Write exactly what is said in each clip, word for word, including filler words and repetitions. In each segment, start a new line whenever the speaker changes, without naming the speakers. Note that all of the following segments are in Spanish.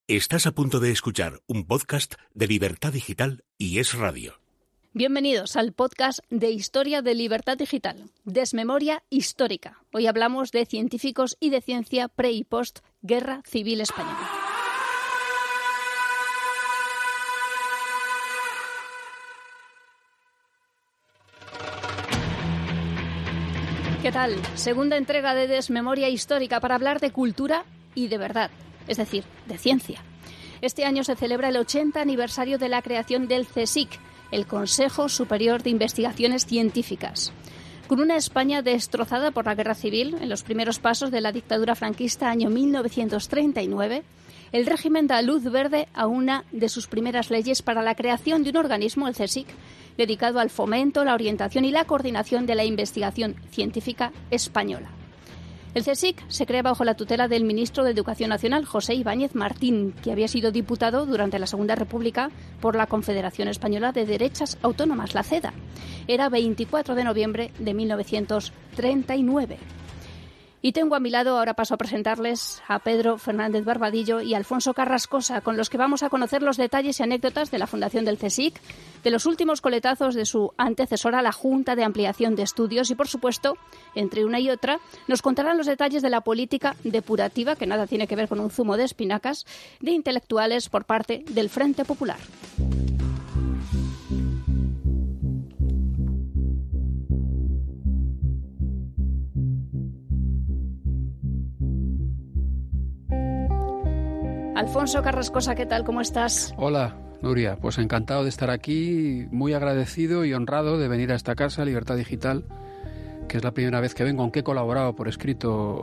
Estás a punto de escuchar un podcast de Libertad Digital y Es Radio.
Bienvenidos al podcast de Historia de Libertad Digital, Desmemoria Histórica. Hoy hablamos de científicos y de ciencia pre y post Guerra Civil Española. ¿Qué tal? Segunda entrega de Desmemoria Histórica para hablar de cultura y de verdad, es decir, de ciencia. Este año se celebra el ochenta aniversario de la creación del CSIC, el Consejo Superior de Investigaciones Científicas. Con una España destrozada por la Guerra Civil, en los primeros pasos de la dictadura franquista año mil novecientos treinta y nueve, el régimen da luz verde a una de sus primeras leyes para la creación de un organismo, el CSIC, dedicado al fomento, la orientación y la coordinación de la investigación científica española. El CSIC se crea bajo la tutela del ministro de Educación Nacional, José Ibáñez Martín, que había sido diputado durante la Segunda República por la Confederación Española de Derechas Autónomas, la CEDA. Era veinticuatro de noviembre de mil novecientos treinta y nueve. Y tengo a mi lado, ahora paso a presentarles a Pedro Fernández Barbadillo y Alfonso Carrascosa, con los que vamos a conocer los detalles y anécdotas de la fundación del CSIC, de los últimos coletazos de su antecesora, la Junta de Ampliación de Estudios, y por supuesto, entre una y otra, nos contarán los detalles de la política depurativa, que nada tiene que ver con un zumo de espinacas, de intelectuales por parte del Frente Popular. Alfonso Carrascosa, ¿qué tal? ¿Cómo estás?
Hola, Nuria. Pues encantado de estar aquí, muy agradecido y honrado de venir a esta casa, Libertad Digital, que es la primera vez que vengo, aunque he colaborado por escrito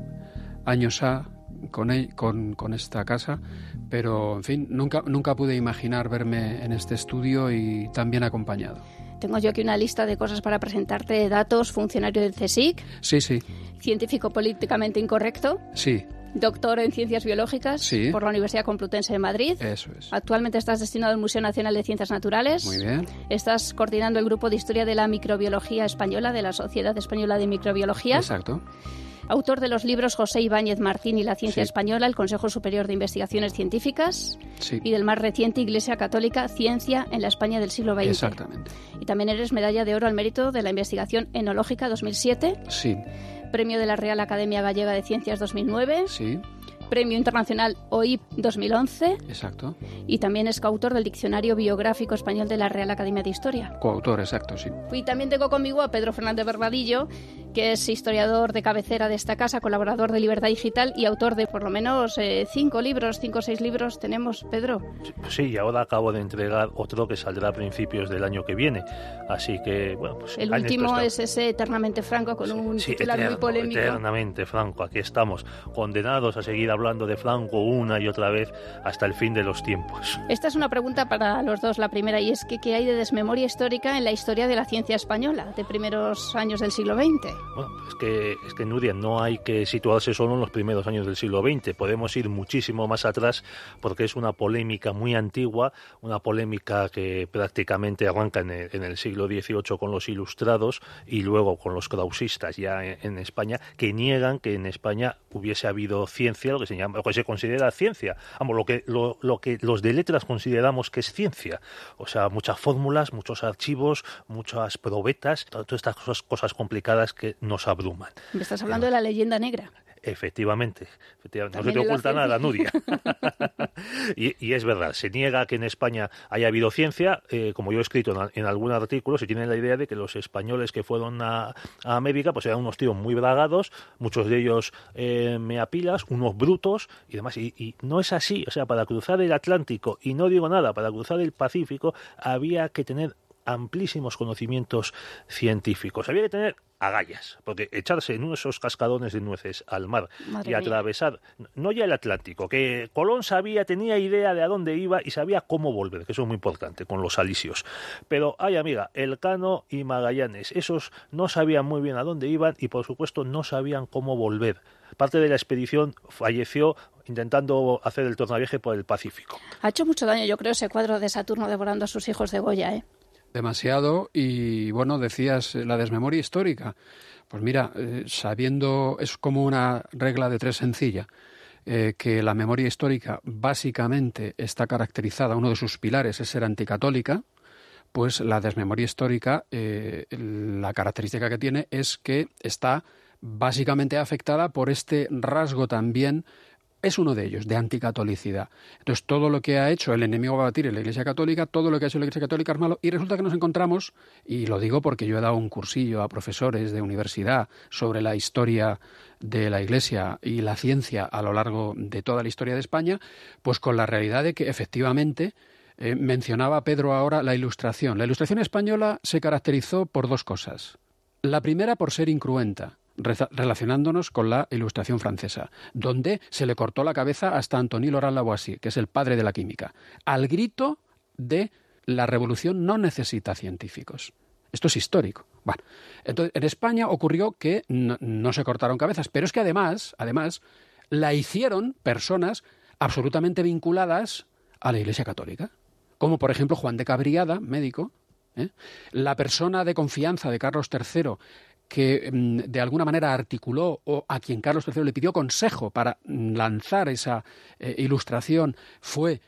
años A con, el, con, con esta casa, pero, en fin, nunca, nunca pude imaginar verme en este estudio y tan bien acompañado.
Tengo yo aquí una lista de cosas para presentarte: datos, funcionario del CSIC.
Sí, sí.
Científico políticamente incorrecto.
Sí.
Doctor en Ciencias Biológicas, sí, por la Universidad Complutense de Madrid.
Eso es.
Actualmente estás destinado al Museo Nacional de Ciencias Naturales.
Muy bien.
Estás coordinando el Grupo de Historia de la Microbiología Española de la Sociedad Española de Microbiología.
Exacto.
Autor de los libros José Ibáñez Martín y la Ciencia
Sí.
Española, el Consejo Superior de Investigaciones Científicas.
Sí.
Y del más reciente Iglesia Católica, Ciencia en la España del siglo veinte.
Exactamente.
Y también eres medalla de oro al mérito de la investigación enológica dos mil siete.
Sí.
Premio de la Real Academia Gallega de Ciencias dos mil nueve.
Sí.
Premio Internacional O I P dos mil once.
Exacto.
Y también es coautor del Diccionario Biográfico Español de la Real Academia de Historia.
Coautor, exacto, sí.
Y también tengo conmigo a Pedro Fernández Barbadillo, que es historiador de cabecera de esta casa, colaborador de Libertad Digital y autor de por lo menos eh, cinco libros, cinco o seis libros tenemos, Pedro.
Sí, y ahora acabo de entregar otro que saldrá a principios del año que viene. Así que, bueno, pues...
El último es ese Eternamente Franco, con
sí,
un
sí,
titular
eterno,
muy polémico.
Eternamente Franco, aquí estamos, condenados a seguir hablando de Franco una y otra vez hasta el fin de los tiempos.
Esta es una pregunta para los dos, la primera, y es que ¿qué hay de desmemoria histórica en la historia de la ciencia española de primeros años del siglo veinte?
Bueno, es que, es que Nuria, no hay que situarse solo en los primeros años del siglo veinte, podemos ir muchísimo más atrás porque es una polémica muy antigua, una polémica que prácticamente arranca en el, en el siglo dieciocho con los ilustrados y luego con los krausistas ya en, en España, que niegan que en España hubiese habido ciencia, lo que se llama, lo que se considera ciencia, vamos, lo que, lo, lo que los de letras consideramos que es ciencia, o sea, muchas fórmulas, muchos archivos, muchas probetas, todas estas cosas, cosas complicadas que nos abruman.
Me estás hablando Pero, de la leyenda negra.
Efectivamente, efectivamente. No se te oculta nada, Nuria. y, y es verdad, se niega que en España haya habido ciencia, eh, como yo he escrito en, en algún artículo, se tiene la idea de que los españoles que fueron a, a América pues eran unos tíos muy bragados, muchos de ellos eh, meapilas, unos brutos y demás, y, y no es así, o sea, para cruzar el Atlántico, y no digo nada, para cruzar el Pacífico había que tener amplísimos conocimientos científicos, había que tener agallas, porque echarse en uno de esos cascadones de nueces al mar
Madre
y atravesar, mía. no ya el Atlántico, que Colón sabía, tenía idea de a dónde iba y sabía cómo volver, que eso es muy importante con los alisios, pero ay amiga, Elcano y Magallanes, esos no sabían muy bien a dónde iban y por supuesto no sabían cómo volver. Parte de la expedición falleció intentando hacer el tornaviaje por el Pacífico.
Ha hecho mucho daño, yo creo, ese cuadro de Saturno devorando a sus hijos de Goya, ¿eh?
Demasiado. Y bueno, decías la desmemoria histórica. Pues mira, eh, sabiendo, es como una regla de tres sencilla. eh, que la memoria histórica básicamente está caracterizada, uno de sus pilares es ser anticatólica, pues la desmemoria histórica, eh, la característica que tiene es que está básicamente afectada por este rasgo también, es uno de ellos, de anticatolicidad. Entonces, todo lo que ha hecho el enemigo va a batir en la Iglesia Católica, todo lo que ha hecho la Iglesia Católica es malo, y resulta que nos encontramos, y lo digo porque yo he dado un cursillo a profesores de universidad sobre la historia de la Iglesia y la ciencia a lo largo de toda la historia de España, pues con la realidad de que efectivamente eh, mencionaba Pedro ahora la Ilustración. La Ilustración española se caracterizó por dos cosas. La primera, por ser incruenta, relacionándonos con la Ilustración francesa, donde se le cortó la cabeza hasta Antoine Laurent Lavoisier, que es el padre de la química, al grito de la revolución no necesita científicos. Esto es histórico. Bueno, entonces en España ocurrió que no, no se cortaron cabezas, pero es que además, además, la hicieron personas absolutamente vinculadas a la Iglesia Católica, como por ejemplo Juan de Cabriada, médico, ¿eh? La persona de confianza de Carlos tercero, que de alguna manera articuló o a quien Carlos tercero le pidió consejo para lanzar esa eh, ilustración, fue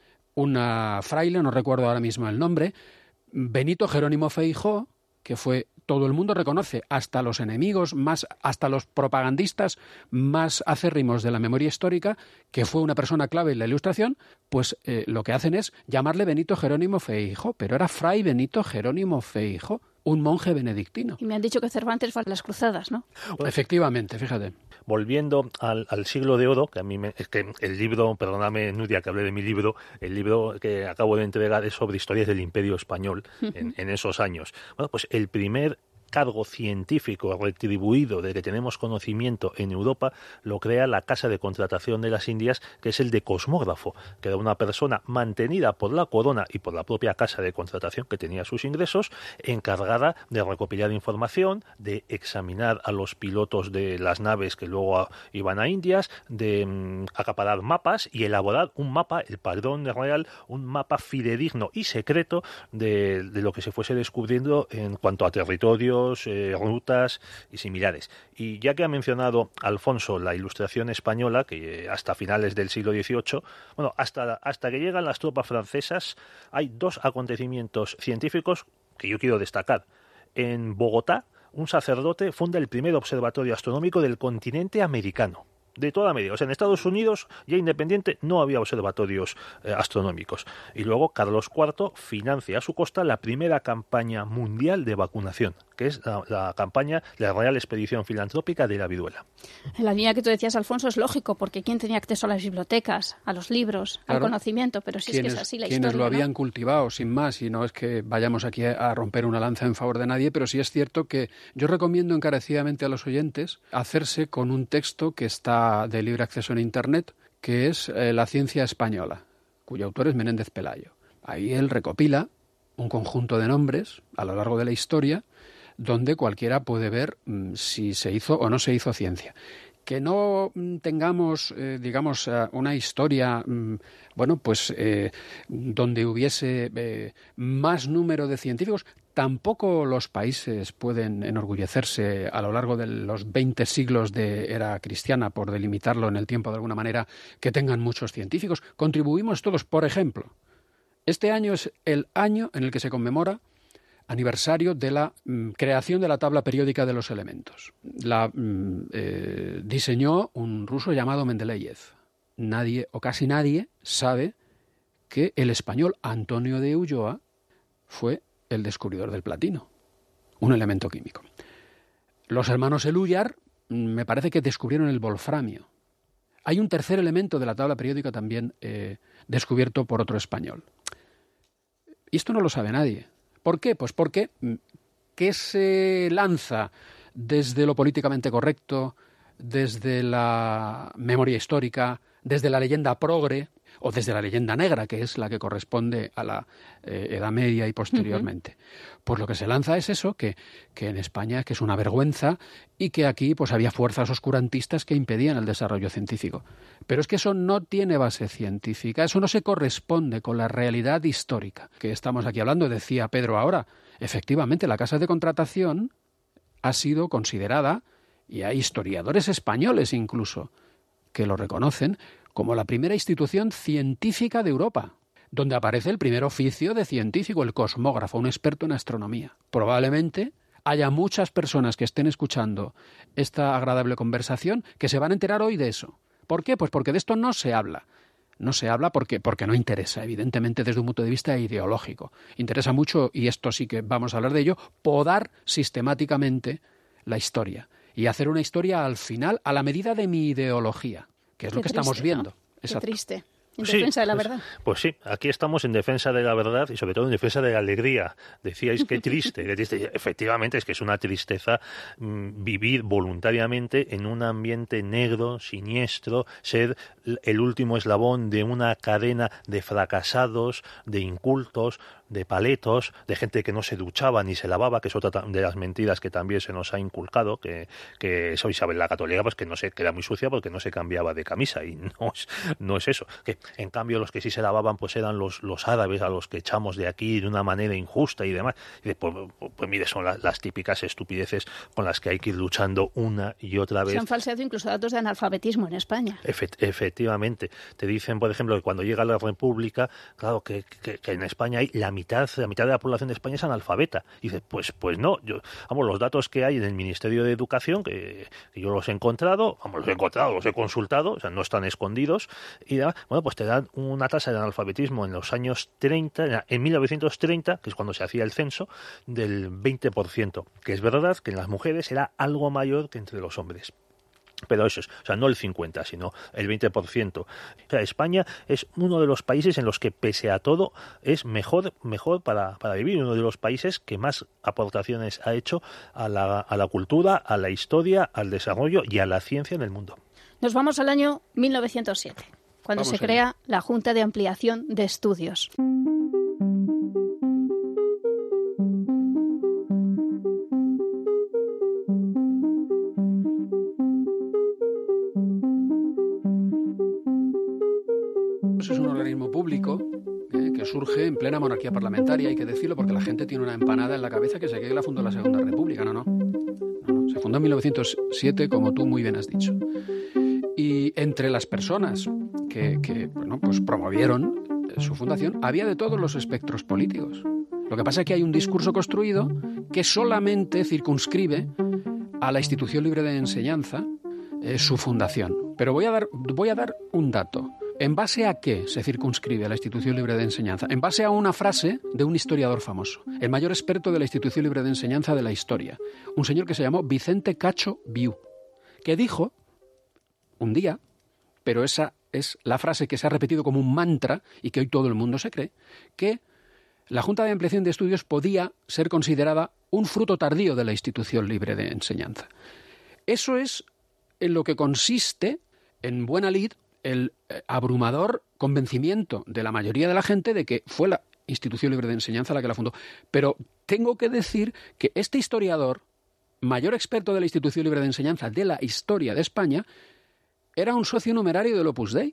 una fraile, no recuerdo ahora mismo el nombre, Benito Jerónimo Feijoo, que fue, todo el mundo reconoce, hasta los enemigos, más, hasta los propagandistas más acérrimos de la memoria histórica, que fue una persona clave en la Ilustración, pues eh, lo que hacen es llamarle Benito Jerónimo Feijoo, pero era Fray Benito Jerónimo Feijoo, un monje benedictino.
Y me han dicho que Cervantes fue a las cruzadas, ¿no?
Efectivamente, fíjate.
Volviendo al, al siglo de oro, que a mí me, es que el libro, perdóname Nuria que hablé de mi libro, el libro que acabo de entregar es sobre historias del Imperio Español en, en esos años. Bueno, pues el primer cargo científico retribuido de que tenemos conocimiento en Europa lo crea la Casa de Contratación de las Indias, que es el de cosmógrafo, que era una persona mantenida por la corona y por la propia Casa de Contratación, que tenía sus ingresos, encargada de recopilar información, de examinar a los pilotos de las naves que luego a, iban a Indias, de um, acaparar mapas y elaborar un mapa, el padrón real, un mapa fidedigno y secreto de, de lo que se fuese descubriendo en cuanto a territorio, Eh, rutas y similares. Y ya que ha mencionado Alfonso la Ilustración española, que eh, hasta finales del siglo dieciocho, bueno, hasta, hasta que llegan las tropas francesas, hay dos acontecimientos científicos que yo quiero destacar. En Bogotá, un sacerdote funda el primer observatorio astronómico del continente americano. De toda América. O sea, en Estados Unidos, ya independiente, no había observatorios eh, astronómicos. Y luego Carlos cuarto financia a su costa la primera campaña mundial de vacunación, que es la, la campaña de la Real Expedición Filantrópica de la Viruela.
En la línea que tú decías, Alfonso, es lógico, porque ¿quién tenía acceso a las bibliotecas, a los libros,
claro,
al conocimiento? Pero si es que es así la
quienes
historia,
lo habían
¿no?
cultivado, sin más, y no es que vayamos aquí a romper una lanza en favor de nadie, pero sí es cierto que yo recomiendo encarecidamente a los oyentes hacerse con un texto que está de libre acceso en Internet, que es eh, La ciencia española, cuyo autor es Menéndez Pelayo. Ahí él recopila un conjunto de nombres a lo largo de la historia donde cualquiera puede ver mmm, si se hizo o no se hizo ciencia. Que no mmm, tengamos, eh, digamos, uh, una historia, mmm, bueno, pues eh, donde hubiese eh, más número de científicos. Tampoco los países pueden enorgullecerse a lo largo de los veinte siglos de era cristiana, por delimitarlo en el tiempo de alguna manera, que tengan muchos científicos. Contribuimos todos. Por ejemplo, este año es el año en el que se conmemora aniversario de la mm, creación de la tabla periódica de los elementos. La mm, eh, diseñó un ruso llamado Mendeleev. Nadie, o casi nadie, sabe que el español Antonio de Ulloa fue el descubridor del platino, un elemento químico. Los hermanos Eluyar me parece que descubrieron el wolframio. Hay un tercer elemento de la tabla periódica también eh, descubierto por otro español. Y esto no lo sabe nadie. ¿Por qué? Pues porque ¿qué se lanza desde lo políticamente correcto, desde la memoria histórica, desde la leyenda progre, o desde la leyenda negra, que es la que corresponde a la eh, Edad Media y posteriormente? Uh-huh. Pues lo que se lanza es eso, que, que en España que es una vergüenza y que aquí pues había fuerzas oscurantistas que impedían el desarrollo científico. Pero es que eso no tiene base científica, eso no se corresponde con la realidad histórica que estamos aquí hablando. Decía Pedro ahora, efectivamente, la Casa de Contratación ha sido considerada, y hay historiadores españoles incluso que lo reconocen, como la primera institución científica de Europa, donde aparece el primer oficio de científico, el cosmógrafo, un experto en astronomía. Probablemente haya muchas personas que estén escuchando esta agradable conversación que se van a enterar hoy de eso. ¿Por qué? Pues porque de esto no se habla. No se habla porque, porque no interesa, evidentemente, desde un punto de vista ideológico. Interesa mucho, y esto sí que vamos a hablar de ello, podar sistemáticamente la historia y hacer una historia al final a la medida de mi ideología, que es
Qué
lo que
triste,
estamos viendo.
¿no?
Exacto.
Qué triste. En
Sí,
defensa de la
pues,
verdad.
Pues sí, aquí estamos en defensa de la verdad y sobre todo en defensa de la alegría. Decíais qué triste, qué triste. Efectivamente, es que es una tristeza mmm, vivir voluntariamente en un ambiente negro, siniestro, ser el último eslabón de una cadena de fracasados, de incultos, de paletos, de gente que no se duchaba ni se lavaba, que es otra de las mentiras que también se nos ha inculcado, que, que eso Isabel la Católica, pues que no se, que era muy sucia porque no se cambiaba de camisa, y no es, no es eso. Que en cambio los que sí se lavaban pues eran los, los árabes, a los que echamos de aquí de una manera injusta y demás. Y después, pues, pues mire, son las, las típicas estupideces con las que hay que ir luchando una y otra vez.
Se han falseado incluso datos de analfabetismo en España.
Efect, efectivamente. Te dicen, por ejemplo, que cuando llega la República, claro, que, que, que en España hay la mitad, la mitad de la población de España es analfabeta. Y dices, pues, pues no. Yo, vamos, los datos que hay en el Ministerio de Educación, que, que yo los he encontrado, vamos, los he encontrado, los he consultado, o sea, no están escondidos, y bueno, pues te dan una tasa de analfabetismo en los años treinta, en mil novecientos treinta, que es cuando se hacía el censo, del veinte por ciento, que es verdad que en las mujeres era algo mayor que entre los hombres. Pero eso es, o sea, no el cincuenta, sino el veinte por ciento. O sea, España es uno de los países en los que, pese a todo, es mejor, mejor para, para vivir, uno de los países que más aportaciones ha hecho a la, a la cultura, a la historia, al desarrollo y a la ciencia en el mundo.
Nos vamos al año mil novecientos siete, cuando
Vamos
se
allá.
crea la Junta de Ampliación de Estudios.
Es un organismo público eh, que surge en plena monarquía parlamentaria, hay que decirlo, porque la gente tiene una empanada en la cabeza que se cree que la fundó la Segunda República. No, no. no, no. Se fundó en mil novecientos siete, como tú muy bien has dicho. Y entre las personas que, que bueno, pues promovieron su fundación, había de todos los espectros políticos. Lo que pasa es que hay un discurso construido que solamente circunscribe a la institución libre de enseñanza eh, su fundación. Pero voy a dar, voy a dar un dato. ¿En base a qué se circunscribe a la institución libre de enseñanza? En base a una frase de un historiador famoso, el mayor experto de la institución libre de enseñanza de la historia, un señor que se llamó Vicente Cacho Viu, que dijo un día, pero esa es la frase que se ha repetido como un mantra y que hoy todo el mundo se cree, que la Junta de Ampliación de Estudios podía ser considerada un fruto tardío de la institución libre de enseñanza. Eso es en lo que consiste, en buena lid, el abrumador convencimiento de la mayoría de la gente de que fue la institución libre de enseñanza la que la fundó. Pero tengo que decir que este historiador, mayor experto de la institución libre de enseñanza de la historia de España, era un socio numerario del Opus Dei.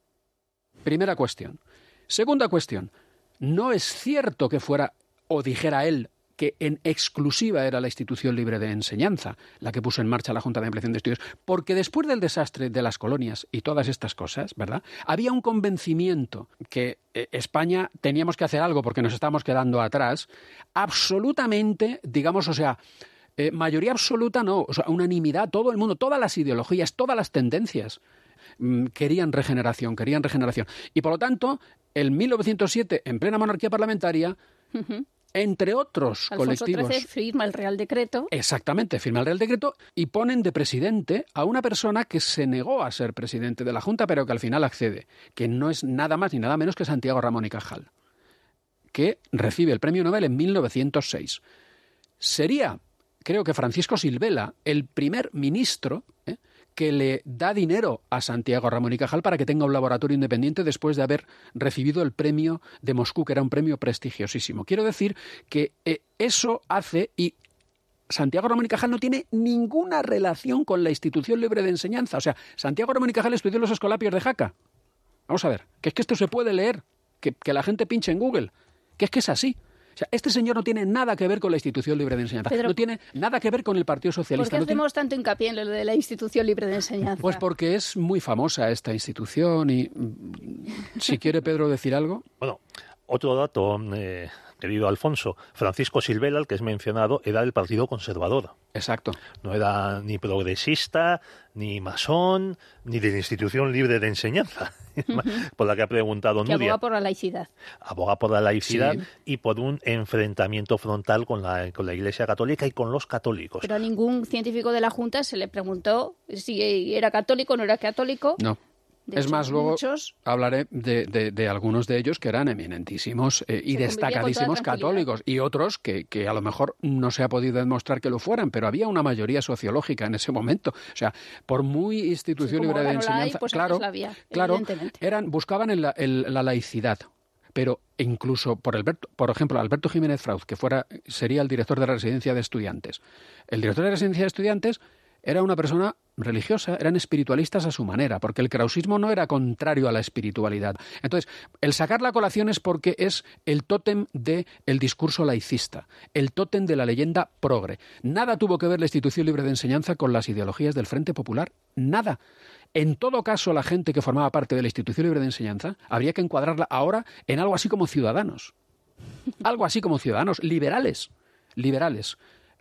Primera cuestión. Segunda cuestión. No es cierto que fuera, o dijera él, que en exclusiva era la institución libre de enseñanza la que puso en marcha la Junta de Ampliación de Estudios, porque después del desastre de las colonias y todas estas cosas, ¿verdad?, había un convencimiento que eh, España teníamos que hacer algo porque nos estábamos quedando atrás, absolutamente, digamos, o sea, eh, mayoría absoluta no, o sea, unanimidad, todo el mundo, todas las ideologías, todas las tendencias mm, querían regeneración, querían regeneración. Y por lo tanto, en mil novecientos siete, en plena monarquía parlamentaria, uh-huh. entre otros
Alfonso
colectivos...
trece firma el Real Decreto.
Exactamente, firma el Real Decreto y ponen de presidente a una persona que se negó a ser presidente de la Junta, pero que al final accede, que no es nada más ni nada menos que Santiago Ramón y Cajal, que recibe el premio Nobel en mil novecientos seis. Sería, creo que Francisco Silvela, el primer ministro ¿eh? que le da dinero a Santiago Ramón y Cajal para que tenga un laboratorio independiente después de haber recibido el premio de Moscú, que era un premio prestigiosísimo. Quiero decir que eh, eso hace, y Santiago Ramón y Cajal no tiene ninguna relación con la institución libre de enseñanza. O sea, Santiago Ramón y Cajal estudió los Escolapios de Jaca. Vamos a ver, que es que esto se puede leer, que, que la gente pinche en Google, que es que es así. O sea, este señor no tiene nada que ver con la Institución Libre de Enseñanza.
Pedro,
no tiene nada que ver con el Partido Socialista.
¿Por qué
no
hacemos
tiene...
tanto hincapié en lo de la Institución Libre de Enseñanza?
Pues porque es muy famosa esta institución y si quiere Pedro decir algo.
Bueno, otro dato, eh, querido Alfonso, Francisco Silvela, el que es mencionado, era del Partido Conservador.
Exacto.
No era ni progresista, ni masón, ni de la Institución Libre de Enseñanza, por la que ha preguntado
que
Nuria.
Aboga por la laicidad.
Aboga por la laicidad,
sí.
Y por un enfrentamiento frontal con la, con la Iglesia Católica y con los católicos.
Pero a ningún científico de la Junta se le preguntó si era católico o no era católico.
No.
De
es
hecho,
más, luego
muchos...
hablaré de, de, de algunos de ellos que eran eminentísimos eh, y
Se
destacadísimos católicos y otros que, que a lo mejor no se ha podido demostrar que lo fueran, pero había una mayoría sociológica en ese momento. O sea, por muy institución
sí,
libre de
no
enseñanza,
hay, pues
claro,
la había,
claro, eran buscaban el, el, la laicidad. Pero incluso por Alberto, por ejemplo, Alberto Jiménez Frauz, que fuera sería el director de la residencia de estudiantes. El director de la residencia de estudiantes era una persona religiosa, eran espiritualistas a su manera, porque el krausismo no era contrario a la espiritualidad. Entonces, el sacar la colación es porque es el tótem del discurso laicista, el tótem de la leyenda progre. Nada tuvo que ver la Institución Libre de Enseñanza con las ideologías del Frente Popular, nada. En todo caso, la gente que formaba parte de la Institución Libre de Enseñanza habría que encuadrarla ahora en algo así como ciudadanos. Algo así como ciudadanos, liberales, liberales.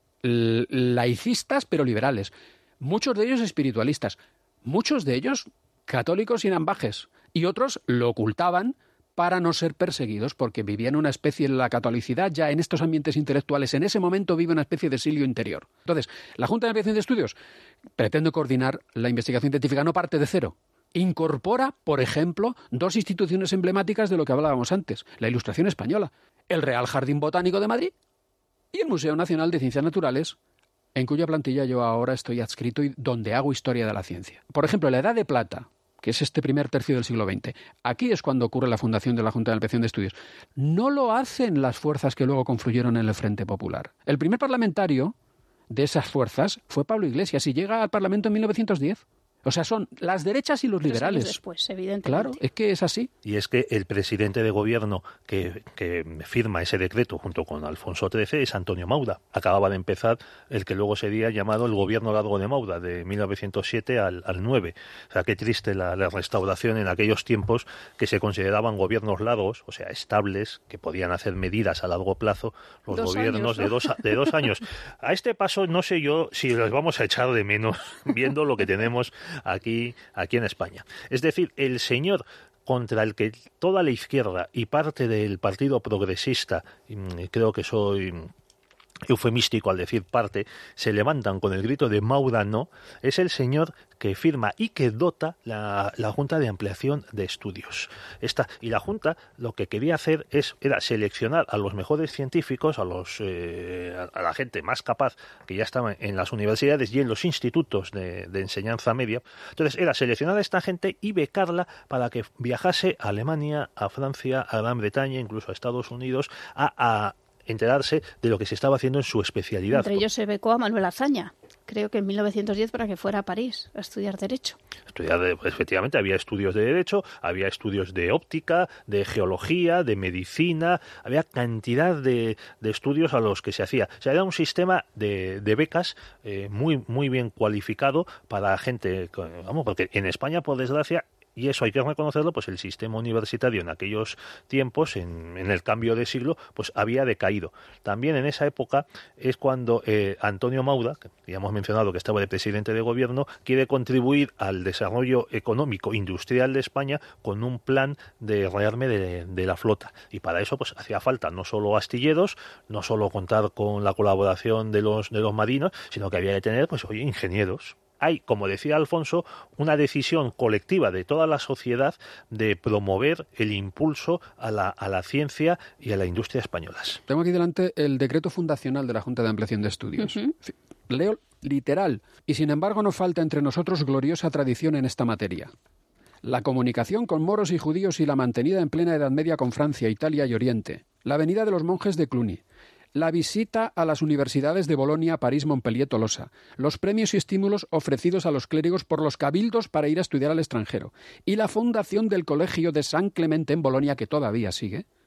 Laicistas, pero liberales. Muchos de ellos espiritualistas, muchos de ellos católicos sin ambajes, y otros lo ocultaban para no ser perseguidos, porque vivían una especie de la catolicidad ya en estos ambientes intelectuales. En ese momento vive una especie de exilio interior. Entonces, la Junta de Ampliación de Estudios pretende coordinar la investigación científica, no parte de cero. Incorpora, por ejemplo, dos instituciones emblemáticas de lo que hablábamos antes, la Ilustración Española, el Real Jardín Botánico de Madrid y el Museo Nacional de Ciencias Naturales, en cuya plantilla yo ahora estoy adscrito y donde hago historia de la ciencia. Por ejemplo, la Edad de Plata, que es este primer tercio del siglo veinte. Aquí es cuando ocurre la fundación de la Junta de Ampliación de Estudios. No lo hacen las fuerzas que luego confluyeron en el Frente Popular. El primer parlamentario de esas fuerzas fue Pablo Iglesias y llega al Parlamento en mil novecientos diez. O sea, son las derechas y los
Tres
liberales.
años después, evidentemente.
Claro, es que es así.
Y es que el presidente de gobierno que, que firma ese decreto junto con Alfonso trece es Antonio Maura. Acababa de empezar el que luego sería llamado el Gobierno Largo de Maura, de mil novecientos siete al, al nueve. O sea, qué triste la, la restauración en aquellos tiempos que se consideraban gobiernos largos, o sea, estables, que podían hacer medidas a largo plazo, los
dos
gobiernos
años, ¿no?
de, dos, de dos años. A este paso no sé yo si los vamos a echar de menos viendo lo que tenemos aquí, aquí en España. Es decir, el señor contra el que toda la izquierda y parte del Partido Progresista, creo que soy eufemístico al decir parte, se levantan con el grito de Maura no, es el señor que firma y que dota la, la Junta de Ampliación de Estudios. Esta, y la Junta lo que quería hacer es, era seleccionar a los mejores científicos, a, los, eh, a, a la gente más capaz que ya estaba en las universidades y en los institutos de, de enseñanza media. Entonces era seleccionar a esta gente y becarla para que viajase a Alemania, a Francia, a Gran Bretaña, incluso a Estados Unidos, a, a enterarse de lo que se estaba haciendo en su especialidad.
Entre ellos se becó a Manuel Azaña, creo que en mil novecientos diez, para que fuera a París a estudiar Derecho.
Estudiar, pues, efectivamente, había estudios de Derecho, había estudios de óptica, de geología, de medicina, había cantidad de, de estudios a los que se hacía. O sea, era un sistema de, de becas eh, muy, muy bien cualificado para gente, vamos, porque en España, por desgracia, y eso hay que reconocerlo, pues el sistema universitario en aquellos tiempos, en, en el cambio de siglo, pues había decaído. También en esa época es cuando eh, Antonio Maura, que ya hemos mencionado que estaba de presidente de gobierno, quiere contribuir al desarrollo económico industrial de España con un plan de rearme de, de la flota. Y para eso pues hacía falta no solo astilleros, no solo contar con la colaboración de los, de los marinos, sino que había que tener, pues oye, ingenieros. Hay, como decía Alfonso, una decisión colectiva de toda la sociedad de promover el impulso a la, a la ciencia y a la industria españolas.
Tengo aquí delante el decreto fundacional de la Junta de Ampliación de Estudios. Uh-huh. Leo literal. Y sin embargo no falta entre nosotros gloriosa tradición en esta materia. La comunicación con moros y judíos y la mantenida en plena Edad Media con Francia, Italia y Oriente. La venida de los monjes de Cluny. La visita a las universidades de Bolonia, París, Montpellier, Tolosa, los premios y estímulos ofrecidos a los clérigos por los cabildos para ir a estudiar al extranjero y la fundación del Colegio de San Clemente en Bolonia, que todavía sigue,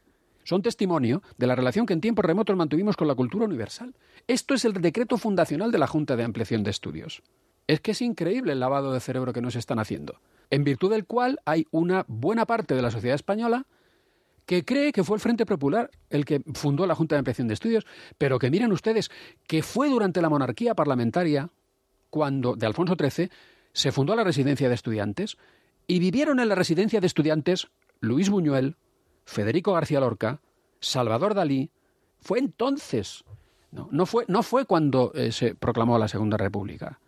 son testimonio de la relación que en tiempos remotos mantuvimos con la cultura universal. Esto es el decreto fundacional de la Junta de Ampliación de Estudios. Es que es increíble el lavado de cerebro que nos están haciendo, en virtud del cual hay una buena parte de la sociedad española que cree que fue el Frente Popular el que fundó la Junta de Ampliación de Estudios, pero que miren ustedes que fue durante la monarquía parlamentaria, cuando de Alfonso trece, se fundó la Residencia de Estudiantes y vivieron en la Residencia de Estudiantes Luis Buñuel, Federico García Lorca, Salvador Dalí. Fue entonces, no, no, fue, no fue cuando eh, se proclamó la Segunda República.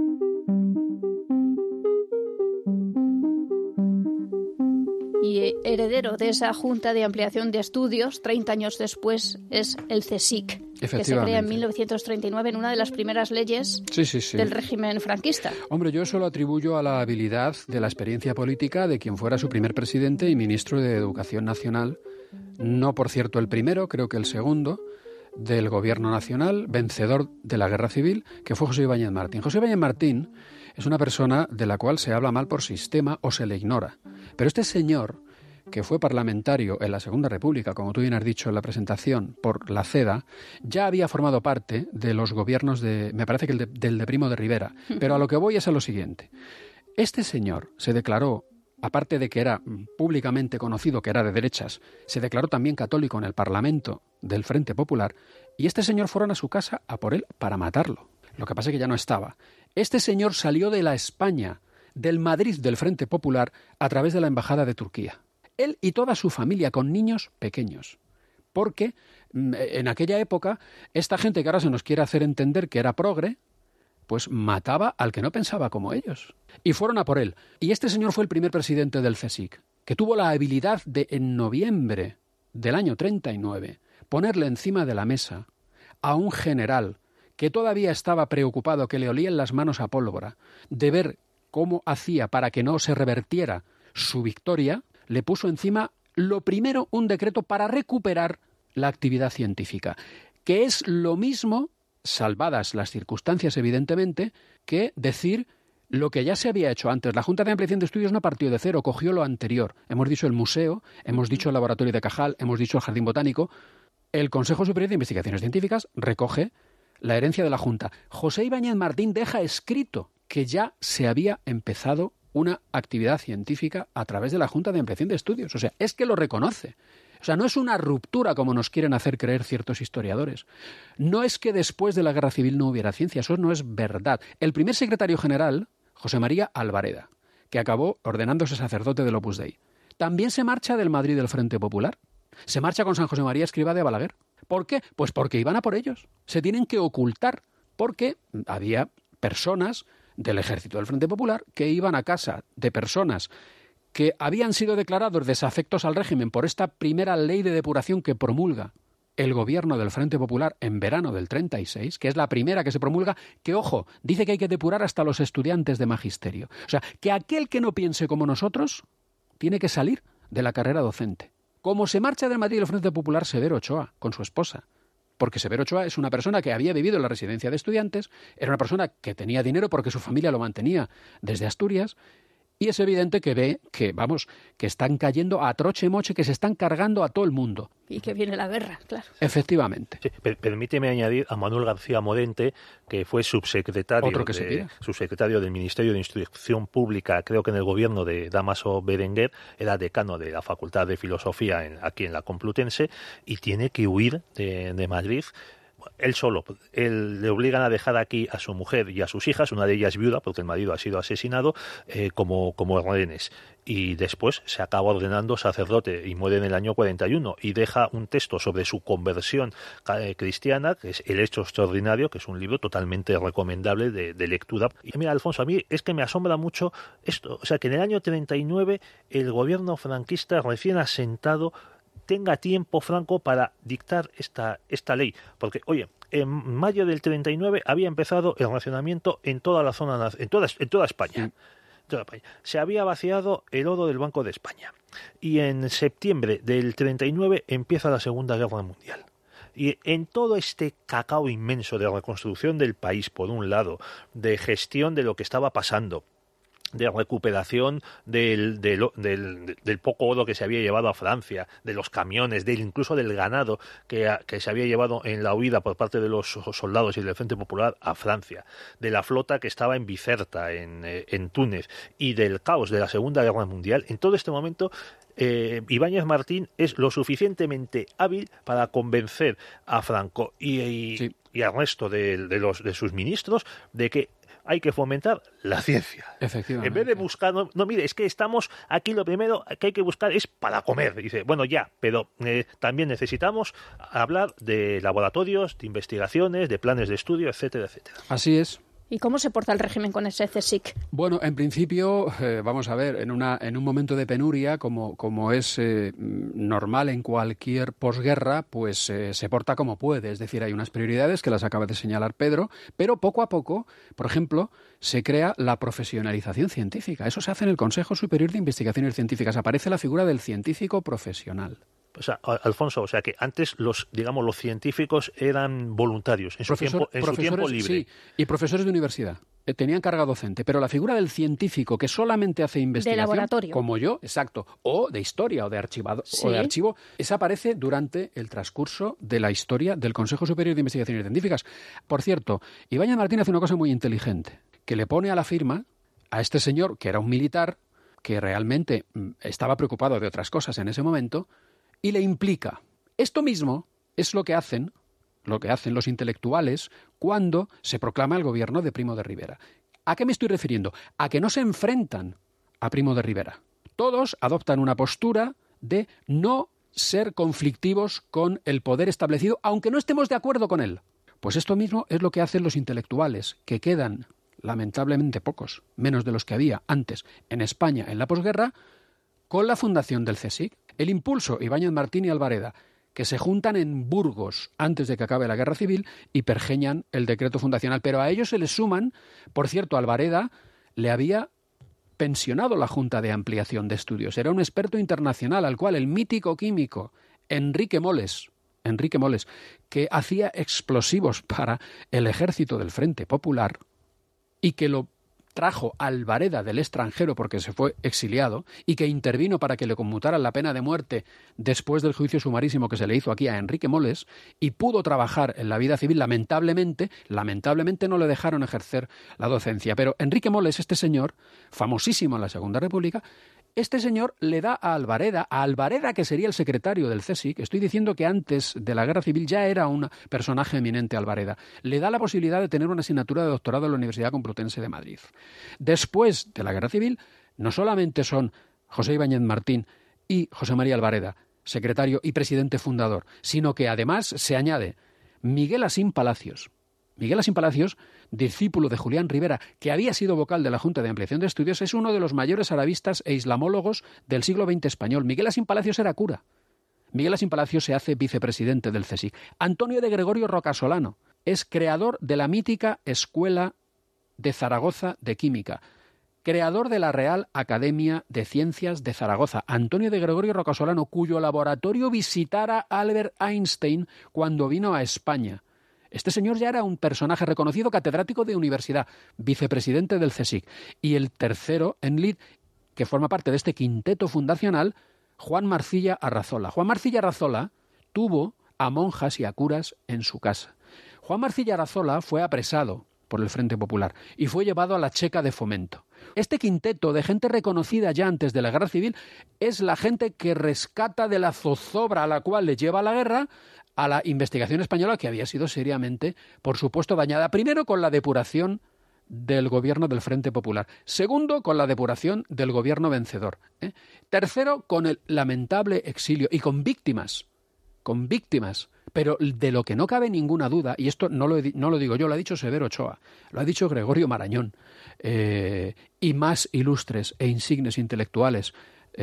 Y heredero de esa Junta de Ampliación de Estudios, treinta años después, es el CSIC, que se crea en mil novecientos treinta y nueve en una de las primeras leyes
sí, sí, sí.
del régimen franquista.
Hombre, yo eso lo atribuyo a la habilidad de la experiencia política de quien fuera su primer presidente y ministro de Educación Nacional. No, por cierto, el primero, creo que el segundo, del Gobierno Nacional, vencedor de la Guerra Civil, que fue José Ibáñez Martín. José Ibáñez Martín es una persona de la cual se habla mal por sistema o se le ignora. Pero este señor, que fue parlamentario en la Segunda República, como tú bien has dicho en la presentación, por la CEDA, ya había formado parte de los gobiernos de, me parece que el de, del de Primo de Rivera. Pero a lo que voy es a lo siguiente. Este señor se declaró, aparte de que era públicamente conocido que era de derechas, se declaró también católico en el Parlamento del Frente Popular, y este señor fueron a su casa a por él para matarlo. Lo que pasa es que ya no estaba. Este señor salió de la España, del Madrid del Frente Popular, a través de la Embajada de Turquía. Él y toda su familia, con niños pequeños. Porque en aquella época, esta gente que ahora se nos quiere hacer entender que era progre, pues mataba al que no pensaba como ellos. Y fueron a por él. Y este señor fue el primer presidente del CSIC, que tuvo la habilidad de, en noviembre del año treinta y nueve, ponerle encima de la mesa a un general que todavía estaba preocupado, que le olían las manos a pólvora, de ver cómo hacía para que no se revertiera su victoria, le puso encima, lo primero, un decreto para recuperar la actividad científica, que es lo mismo, salvadas las circunstancias evidentemente, que decir lo que ya se había hecho antes. La Junta de Ampliación de Estudios no partió de cero, cogió lo anterior. Hemos dicho el museo, hemos dicho el laboratorio de Cajal, hemos dicho el jardín botánico. El Consejo Superior de Investigaciones Científicas recoge la herencia de la Junta. José Ibáñez Martín deja escrito que ya se había empezado una actividad científica a través de la Junta de Ampliación de Estudios. O sea, es que lo reconoce. O sea, no es una ruptura como nos quieren hacer creer ciertos historiadores. No es que después de la Guerra Civil no hubiera ciencia, eso no es verdad. El primer secretario general, José María Albareda, que acabó ordenándose sacerdote del Opus Dei, también se marcha del Madrid del Frente Popular. Se marcha con San José María Escrivá de Balaguer. ¿Por qué? Pues porque iban a por ellos. Se tienen que ocultar, porque había personas del ejército del Frente Popular que iban a casa de personas que habían sido declarados desafectos al régimen por esta primera ley de depuración que promulga el gobierno del Frente Popular en verano del treinta y seis, que es la primera que se promulga, que, ojo, dice que hay que depurar hasta los estudiantes de magisterio. O sea, que aquel que no piense como nosotros tiene que salir de la carrera docente. Como se marcha del Madrid del Frente Popular Severo Ochoa, con su esposa. Porque Severo Ochoa es una persona que había vivido en la residencia de estudiantes, era una persona que tenía dinero porque su familia lo mantenía desde Asturias, y es evidente que ve que, vamos, que están cayendo a troche moche, que se están cargando a todo el mundo.
Y que viene la guerra, claro.
Efectivamente.
Sí, per- permíteme añadir a Manuel García Morente, que fue subsecretario,
Otro que se
de,
pida.
subsecretario del Ministerio de Instrucción Pública, creo que en el gobierno de Dámaso Berenguer, era decano de la Facultad de Filosofía en, aquí en la Complutense, y tiene que huir de, de Madrid. Él solo, él, le obligan a dejar aquí a su mujer y a sus hijas, una de ellas viuda porque el marido ha sido asesinado, eh, como, como rehenes. Y después se acaba ordenando sacerdote y muere en el año cuarenta y uno y deja un texto sobre su conversión eh, cristiana, que es El Hecho Extraordinario, que es un libro totalmente recomendable de, de lectura. Y mira, Alfonso, a mí es que me asombra mucho esto, o sea, que en el año treinta y nueve el gobierno franquista recién asentado tenga tiempo, Franco, para dictar esta, esta ley. Porque, oye, en mayo del treinta y nueve había empezado el racionamiento en toda la zona, en toda, en toda España. En toda España. Se había vaciado el oro del Banco de España. Y en septiembre del treinta y nueve empieza la Segunda Guerra Mundial. Y en todo este cacao inmenso de reconstrucción del país, por un lado, de gestión de lo que estaba pasando, de recuperación del, del, del, del poco oro que se había llevado a Francia, de los camiones, del, incluso del ganado que, que se había llevado en la huida por parte de los soldados y del Frente Popular a Francia, de la flota que estaba en Bizerta, en, en Túnez, y del caos de la Segunda Guerra Mundial. En todo este momento, eh, Ibáñez Martín es lo suficientemente hábil para convencer a Franco y, y, sí. y al resto de, de, los, de sus ministros de que hay que fomentar la ciencia.
Efectivamente.
En vez de buscar, no, no, mire, es que estamos aquí, lo primero que hay que buscar es para comer. Dice, bueno, ya, pero eh, también necesitamos hablar de laboratorios, de investigaciones, de planes de estudio, etcétera, etcétera.
Así es.
¿Y cómo se porta el régimen con ese CSIC?
Bueno, en principio, eh, vamos a ver, en una en un momento de penuria, como, como es eh, normal en cualquier posguerra, pues eh, se porta como puede. Es decir, hay unas prioridades que las acaba de señalar Pedro, pero poco a poco, por ejemplo, se crea la profesionalización científica. Eso se hace en el Consejo Superior de Investigaciones Científicas. Aparece la figura del científico profesional.
O sea, Alfonso, o sea que antes los, digamos, los científicos eran voluntarios en su
Profesor,
tiempo, en su tiempo libre.
Sí, y profesores de universidad. Eh, tenían carga docente, pero la figura del científico que solamente hace investigación,
de laboratorio,
como yo, exacto, o de historia o de archivado, sí. o de archivo, esa aparece durante el transcurso de la historia del Consejo Superior de Investigaciones Científicas. Por cierto, Ibáñez Martín hace una cosa muy inteligente, que le pone a la firma a este señor, que era un militar, que realmente estaba preocupado de otras cosas en ese momento, y le implica. Esto mismo es lo que hacen, lo que hacen los intelectuales cuando se proclama el gobierno de Primo de Rivera. ¿A qué me estoy refiriendo? A que no se enfrentan a Primo de Rivera. Todos adoptan una postura de no ser conflictivos con el poder establecido, aunque no estemos de acuerdo con él. Pues esto mismo es lo que hacen los intelectuales, que quedan lamentablemente pocos, menos de los que había antes en España en la posguerra, con la fundación del CSIC. El impulso, Ibáñez Martín y Albareda, que se juntan en Burgos antes de que acabe la Guerra Civil y pergeñan el decreto fundacional. Pero a ellos se les suman, por cierto, Albareda le había pensionado la Junta de Ampliación de Estudios. Era un experto internacional al cual el mítico químico Enrique Moles, Enrique Moles, que hacía explosivos para el ejército del Frente Popular y que lo trajo a Albareda del extranjero porque se fue exiliado y que intervino para que le conmutaran la pena de muerte después del juicio sumarísimo que se le hizo aquí a Enrique Moles, y pudo trabajar en la vida civil. Lamentablemente, lamentablemente no le dejaron ejercer la docencia. Pero Enrique Moles, este señor, famosísimo en la Segunda República, este señor le da a Albareda, a Albareda que sería el secretario del CSIC, estoy diciendo que antes de la Guerra Civil ya era un personaje eminente Albareda, le da la posibilidad de tener una asignatura de doctorado en la Universidad Complutense de Madrid. Después de la Guerra Civil, no solamente son José Ibáñez Martín y José María Albareda, secretario y presidente fundador, sino que además se añade Miguel Asín Palacios. Miguel Asín Palacios, discípulo de Julián Rivera, que había sido vocal de la Junta de Ampliación de Estudios, es uno de los mayores arabistas e islamólogos del siglo veinte español. Miguel Asín Palacios era cura. Miguel Asín Palacios se hace vicepresidente del CSIC. Antonio de Gregorio Rocasolano es creador de la mítica Escuela de Zaragoza de Química, creador de la Real Academia de Ciencias de Zaragoza. Antonio de Gregorio Rocasolano, cuyo laboratorio visitara Albert Einstein cuando vino a España. Este señor ya era un personaje reconocido, catedrático de universidad, vicepresidente del CSIC. Y el tercero en lid, que forma parte de este quinteto fundacional, Juan Marcilla Arrazola. Juan Marcilla Arrazola tuvo a monjas y a curas en su casa. Juan Marcilla Arrazola fue apresado por el Frente Popular y fue llevado a la Checa de Fomento. Este quinteto de gente reconocida ya antes de la Guerra Civil es la gente que rescata de la zozobra a la cual le lleva la guerra a la investigación española, que había sido seriamente, por supuesto, dañada. Primero, con la depuración del gobierno del Frente Popular. Segundo, con la depuración del gobierno vencedor. ¿eh? Tercero, con el lamentable exilio y con víctimas, con víctimas. Pero de lo que no cabe ninguna duda, y esto no lo, no lo digo yo, lo ha dicho Severo Ochoa, lo ha dicho Gregorio Marañón, eh, y más ilustres e insignes intelectuales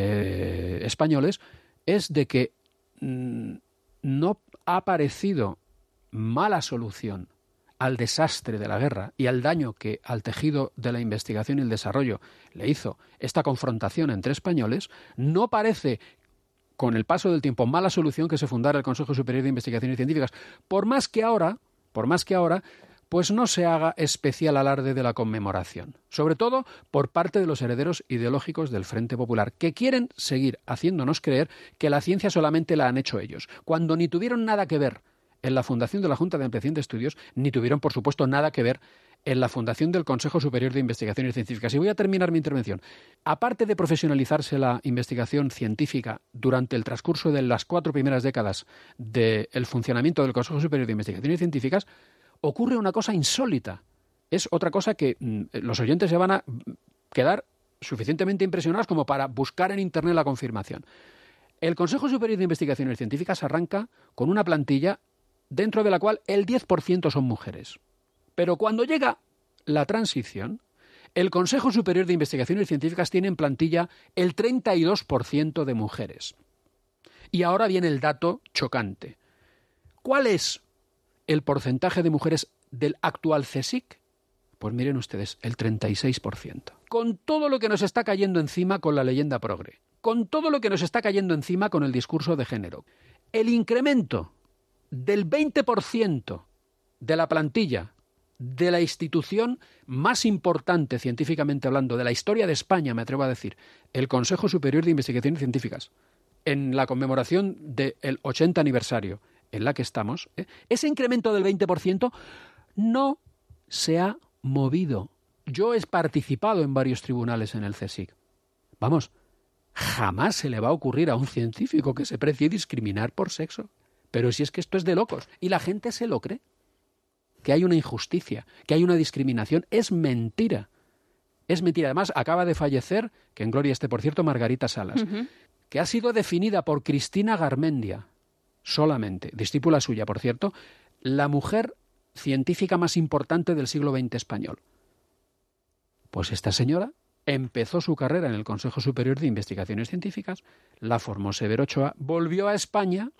eh, españoles, es de que mmm, no ha parecido mala solución al desastre de la guerra y al daño que al tejido de la investigación y el desarrollo le hizo esta confrontación entre españoles. No parece, con el paso del tiempo, mala solución que se fundara el Consejo Superior de Investigaciones Científicas, por más que ahora, por más que ahora, pues no se haga especial alarde de la conmemoración, sobre todo por parte de los herederos ideológicos del Frente Popular, que quieren seguir haciéndonos creer que la ciencia solamente la han hecho ellos, cuando ni tuvieron nada que ver en la fundación de la Junta de Ampliación de Estudios, ni tuvieron, por supuesto, nada que ver en la fundación del Consejo Superior de Investigaciones Científicas. Y voy a terminar mi intervención. Aparte de profesionalizarse la investigación científica durante el transcurso de las cuatro primeras décadas del funcionamiento del Consejo Superior de Investigaciones Científicas, ocurre una cosa insólita. Es otra cosa que mm, los oyentes se van a quedar suficientemente impresionados como para buscar en Internet la confirmación. El Consejo Superior de Investigaciones Científicas arranca con una plantilla dentro de la cual el diez por ciento son mujeres. Pero cuando llega la transición, el Consejo Superior de Investigaciones Científicas tiene en plantilla el treinta y dos por ciento de mujeres. Y ahora viene el dato chocante. ¿Cuál es el porcentaje de mujeres del actual CSIC? Pues miren ustedes, el treinta y seis por ciento. Con todo lo que nos está cayendo encima con la leyenda progre, con todo lo que nos está cayendo encima con el discurso de género, el incremento del veinte por ciento de la plantilla de la institución más importante científicamente hablando de la historia de España, me atrevo a decir, el Consejo Superior de Investigaciones Científicas, en la conmemoración del ochenta aniversario en la que estamos, ¿eh? Ese incremento del veinte por ciento no se ha movido. Yo he participado en varios tribunales en el CSIC. Vamos, jamás se le va a ocurrir a un científico que se precie discriminar por sexo. Pero si es que esto es de locos y la gente se lo cree. Que hay una injusticia, que hay una discriminación, es mentira. Es mentira. Además, acaba de fallecer, que en gloria esté, por cierto, Margarita Salas, uh-huh. que ha sido definida por Cristina Garmendia, solamente, discípula suya, por cierto, la mujer científica más importante del siglo veinte español. Pues esta señora empezó su carrera en el Consejo Superior de Investigaciones Científicas, la formó Severo Ochoa, volvió a España,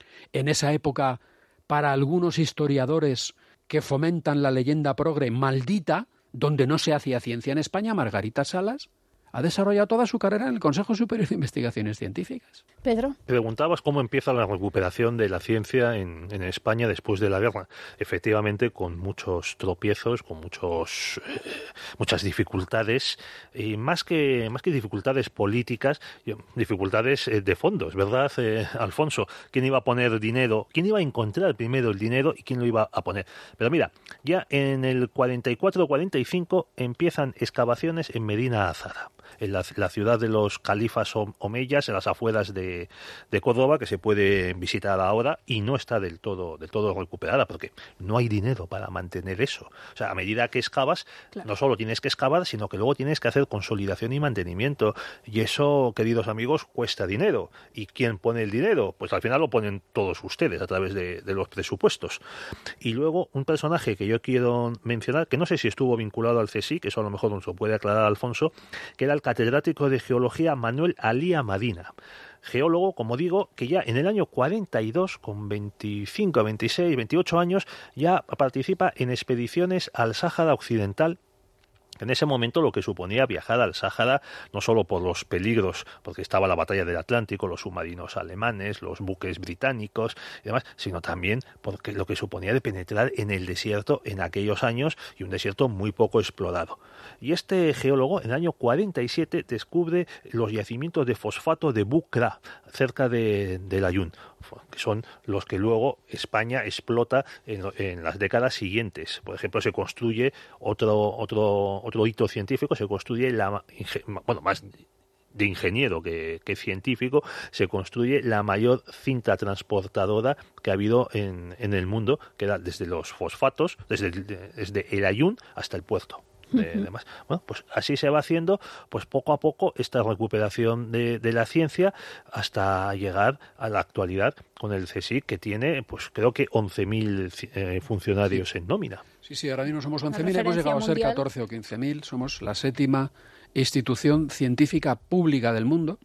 en esa época, para algunos historiadores que fomentan la leyenda progre maldita, donde no se hacía ciencia en España, Margarita Salas ha desarrollado toda su carrera en el Consejo Superior de Investigaciones Científicas.
Pedro.
Preguntabas cómo empieza la recuperación de la ciencia en, en España después de la guerra. Efectivamente, con muchos tropiezos, con muchos eh, muchas dificultades, y más que más que dificultades políticas, dificultades eh, de fondos, ¿verdad, eh, Alfonso? ¿Quién iba a poner dinero? ¿Quién iba a encontrar primero el dinero y quién lo iba a poner? Pero mira, ya en el cuarenta y cuatro cuarenta y cinco empiezan excavaciones en Medina Azara, en la, la ciudad de los califas omeyas, en las afueras de, de Córdoba, que se puede visitar ahora y no está del todo del todo recuperada, porque no hay dinero para mantener eso. O sea, a medida que excavas, claro, no solo tienes que excavar, sino que luego tienes que hacer consolidación y mantenimiento. Y eso, queridos amigos, cuesta dinero. ¿Y quién pone el dinero? Pues al final lo ponen todos ustedes a través de, de los presupuestos. Y luego un personaje que yo quiero mencionar, que no sé si estuvo vinculado al CSIC, que eso a lo mejor nos lo puede aclarar Alfonso, que era el catedrático de Geología Manuel Alía Madina. Geólogo, como digo, que ya en el año cuarenta y dos, con veinticinco, veintiséis, veintiocho años, ya participa en expediciones al Sáhara Occidental. En ese momento lo que suponía viajar al Sáhara, no solo por los peligros, porque estaba la batalla del Atlántico, los submarinos alemanes, los buques británicos y demás, sino también porque lo que suponía de penetrar en el desierto en aquellos años, y un desierto muy poco explorado. Y este geólogo en el año cuarenta y siete descubre los yacimientos de fosfato de Bucra, cerca de, de Layún, que son los que luego España explota en, en las décadas siguientes. Por ejemplo, se construye otro otro otro hito científico, se construye la bueno más de ingeniero que, que científico, se construye la mayor cinta transportadora que ha habido en, en el mundo, que era desde los fosfatos, desde, desde el Ayun hasta el puerto. De, de más. Bueno, pues así se va haciendo, pues poco a poco, esta recuperación de, de la ciencia hasta llegar a la actualidad con el CSIC, que tiene, pues creo que once mil eh, funcionarios sí. en nómina.
Sí, sí, ahora mismo somos once mil, hemos llegado mundial. a ser catorce o quince mil, somos la séptima institución científica pública del mundo,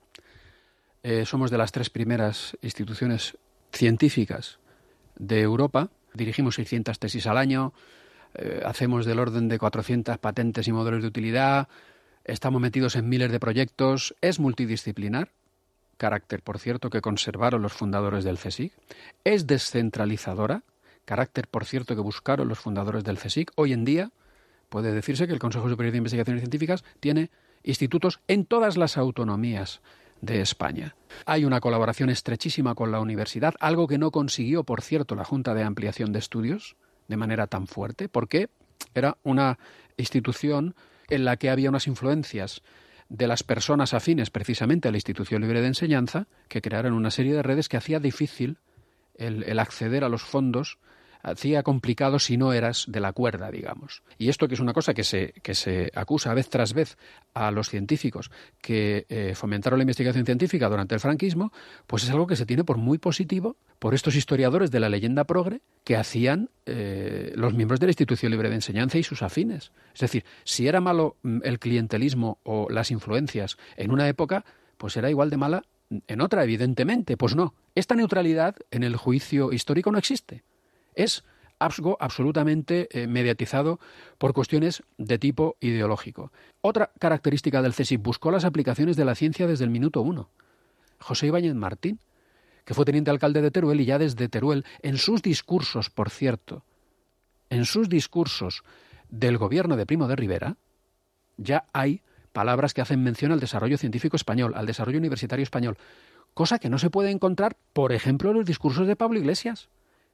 eh, somos de las tres primeras instituciones científicas de Europa, dirigimos seiscientas tesis al año, Eh, hacemos del orden de cuatrocientas patentes y modelos de utilidad, estamos metidos en miles de proyectos, es multidisciplinar, carácter, por cierto, que conservaron los fundadores del CSIC, es descentralizadora, carácter, por cierto, que buscaron los fundadores del CSIC. Hoy en día puede decirse que el Consejo Superior de Investigaciones Científicas tiene institutos en todas las autonomías de España. Hay una colaboración estrechísima con la universidad, algo que no consiguió, por cierto, la Junta de Ampliación de Estudios de manera tan fuerte, porque era una institución en la que había unas influencias de las personas afines precisamente a la Institución Libre de Enseñanza, que crearon una serie de redes que hacía difícil el, el acceder a los fondos, hacía complicado si no eras de la cuerda, digamos. Y esto, que es una cosa que se, que se acusa vez tras vez a los científicos que eh, fomentaron la investigación científica durante el franquismo, pues es algo que se tiene por muy positivo por estos historiadores de la leyenda progre que hacían eh, los miembros de la Institución Libre de Enseñanza y sus afines. Es decir, si era malo el clientelismo o las influencias en una época, pues era igual de mala en otra, evidentemente. Pues no. Esta neutralidad en el juicio histórico no existe. Es algo absolutamente eh, mediatizado por cuestiones de tipo ideológico. Otra característica del CSIC: buscó las aplicaciones de la ciencia desde el minuto uno. José Ibáñez Martín, que fue teniente alcalde de Teruel, y ya desde Teruel, en sus discursos, por cierto, en sus discursos del gobierno de Primo de Rivera, ya hay palabras que hacen mención al desarrollo científico español, al desarrollo universitario español, cosa que no se puede encontrar, por ejemplo, en los discursos de Pablo Iglesias.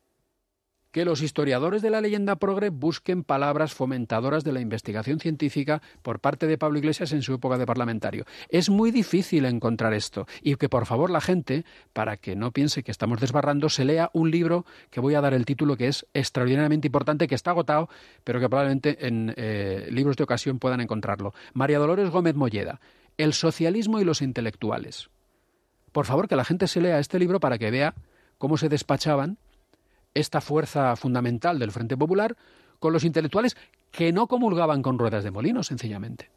Que los historiadores de la leyenda progre busquen palabras fomentadoras de la investigación científica por parte de Pablo Iglesias en su época de parlamentario. Es muy difícil encontrar esto, y que por favor la gente, para que no piense que estamos desbarrando, se lea un libro que voy a dar el título, que es extraordinariamente importante, que está agotado, pero que probablemente en eh, libros de ocasión puedan encontrarlo. María Dolores Gómez Molleda, El socialismo y los intelectuales. Por favor, que la gente se lea este libro para que vea cómo se despachaban esta fuerza fundamental del Frente Popular con los intelectuales que no comulgaban con ruedas de molino, sencillamente.